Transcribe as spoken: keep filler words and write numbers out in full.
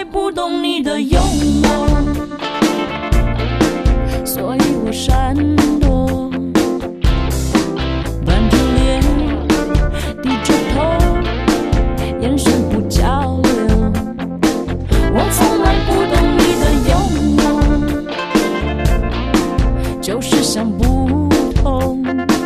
不懂你的幽默，所以我闪躲，板着脸，低着头，眼神不交流。我从来不懂你的幽默，就是想不通。